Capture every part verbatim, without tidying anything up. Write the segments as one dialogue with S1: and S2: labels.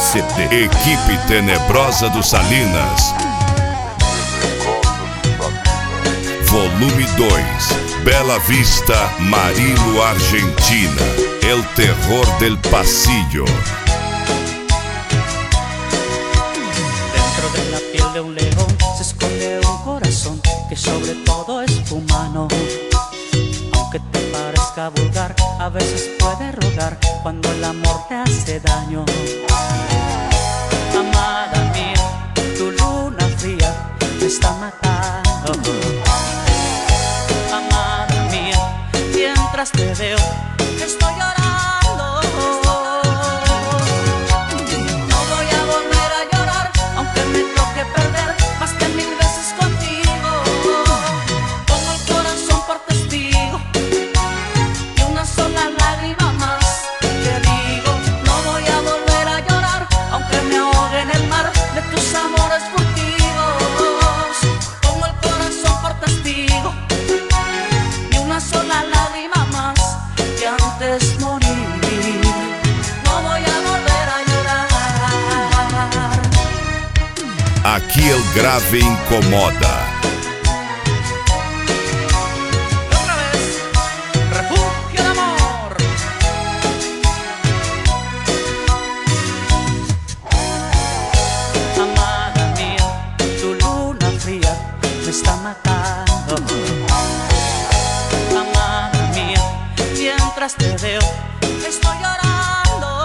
S1: C D. Equipe Tenebrosa do Salinas. Volume dois. Bela Vista, Marilo, Argentina. El terror del pasillo.
S2: Dentro de la piel de un león se esconde un corazón que sobre todo es humano. Aunque te parezca vulgar, a veces puede rogar cuando el amor te hace daño. Amada mía, tu luna fría me está matando. Amada mía, mientras te veo, estoy llorando. No voy a volver a llorar, aunque me toque perder más que mil veces contigo. Pongo el corazón por testigo y una sola lágrima más. Te digo, no voy a volver a llorar, aunque me ahogue en el mar de tus amores furtivos. Pongo el corazón por testigo y una sola lágrima más. Que antes morir, no voy a volver a llorar.
S1: Aqui el grave incomoda.
S2: Otra vez, refugio de amor. Amada mía, tu luna fría me está matando. Amada mía, mientras te veo, estoy llorando.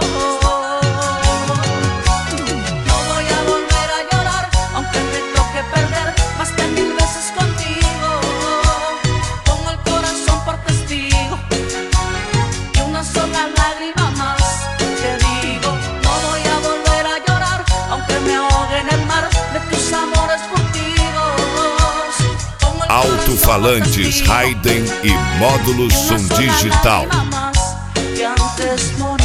S2: No voy a volver a llorar, aunque me toque perder más que mil veces contigo. Pongo el corazón por testigo y una sola lágrima más. Te digo, no voy a volver a llorar, aunque me ahogue en el mar de tus amores furtivos. Pongo el
S1: Alto-falantes,
S2: corazón por
S1: Hayden e módulos
S2: testigo,
S1: som digital.
S2: que antes morir.